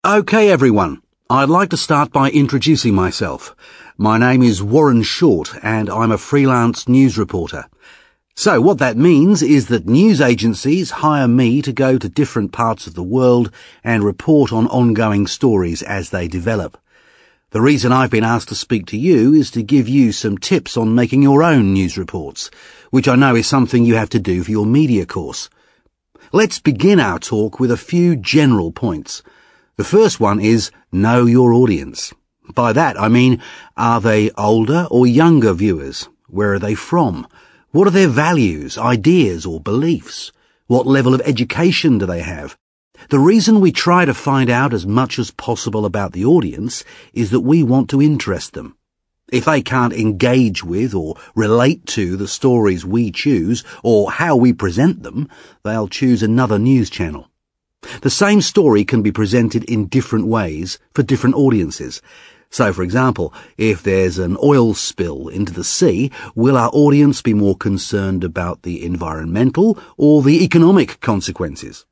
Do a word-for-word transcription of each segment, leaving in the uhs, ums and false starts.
Okay, everyone. I'd like to start by introducing myself. My name is Warren Short, and I'm a freelance news reporter. So what that means is that news agencies hire me to go to different parts of the world and report on ongoing stories as they develop. The reason I've been asked to speak to you is to give you some tips on making your own news reports, which I know is something you have to do for your media course. Let's begin our talk with a few general points. The first one is know your audience. By that I mean, are they older or younger viewers? Where are they from? What are their values, ideas or beliefs? What level of education do they have? The reason we try to find out as much as possible about the audience is that we want to interest them. If they can't engage with or relate to the stories we choose or how we present them, they'll choose another news channel. The same story can be presented in different ways for different audiences. So, for example, if there's an oil spill into the sea, will our audience be more concerned about the environmental or the economic consequences?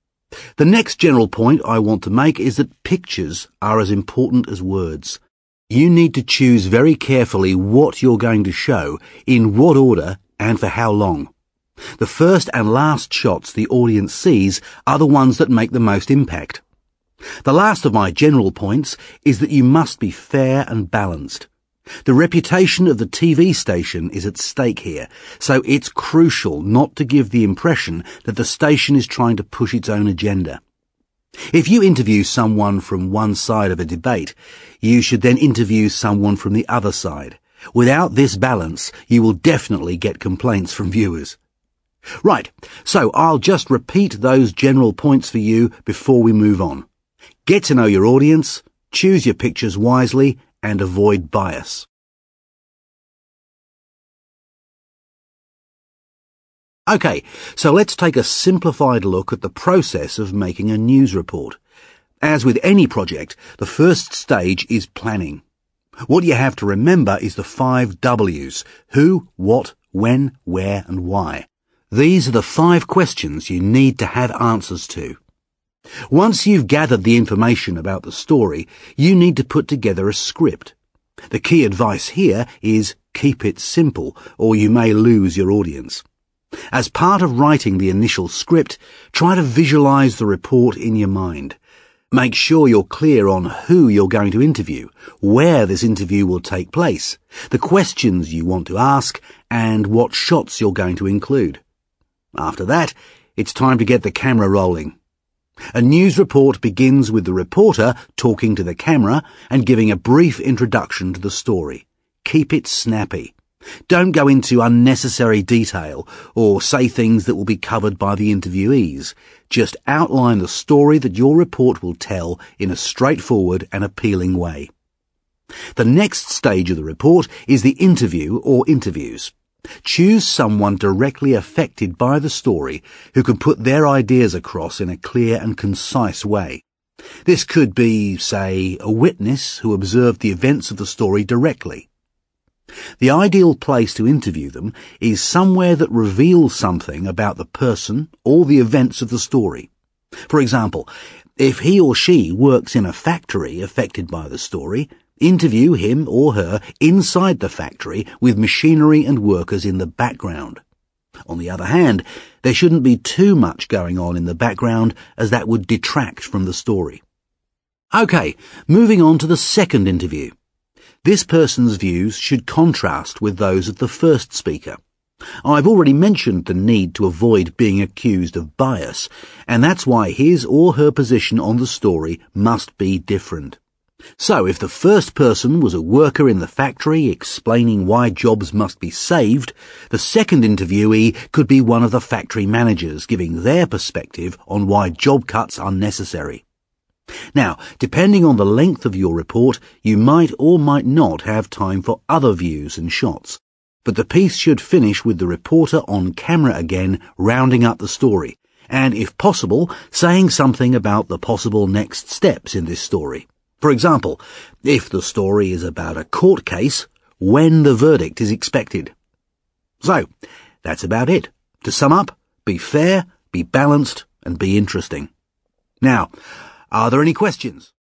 The next general point I want to make is that pictures are as important as words. You need to choose very carefully what you're going to show, in what order, and for how long. The first and last shots the audience sees are the ones that make the most impact. The last of my general points is that you must be fair and balanced. The reputation of the T V station is at stake here, so it's crucial not to give the impression that the station is trying to push its own agenda. If you interview someone from one side of a debate, you should then interview someone from the other side. Without this balance, you will definitely get complaints from viewers. Right, so I'll just repeat those general points for you before we move on. Get to know your audience, choose your pictures wisely, and avoid bias. Okay, so let's take a simplified look at the process of making a news report. As with any project, the first stage is planning. What you have to remember is the five W's: who, what, when, where, and why. These are the five questions you need to have answers to. Once you've gathered the information about the story, you need to put together a script. The key advice here is keep it simple, or you may lose your audience. As part of writing the initial script, try to visualize the report in your mind. Make sure you're clear on who you're going to interview, where this interview will take place, the questions you want to ask, and what shots you're going to include. After that, it's time to get the camera rolling. A news report begins with the reporter talking to the camera and giving a brief introduction to the story. Keep it snappy. Don't go into unnecessary detail or say things that will be covered by the interviewees. Just outline the story that your report will tell in a straightforward and appealing way. The next stage of the report is the interview or interviews. Choose someone directly affected by the story who can put their ideas across in a clear and concise way. This could be, say, a witness who observed the events of the story directly. The ideal place to interview them is somewhere that reveals something about the person or the events of the story. For example, if he or she works in a factory affected by the story, interview him or her inside the factory with machinery and workers in the background. On the other hand, there shouldn't be too much going on in the background, as that would detract from the story. Okay, moving on to the second interview. This person's views should contrast with those of the first speaker. I've already mentioned the need to avoid being accused of bias, and that's why his or her position on the story must be different. So if the first person was a worker in the factory explaining why jobs must be saved, the second interviewee could be one of the factory managers giving their perspective on why job cuts are necessary. Now, depending on the length of your report, you might or might not have time for other views and shots. But the piece should finish with the reporter on camera again, rounding up the story, and if possible, saying something about the possible next steps in this story. For example, if the story is about a court case, when the verdict is expected. So, that's about it. To sum up, be fair, be balanced, and be interesting. Now, Are there any questions?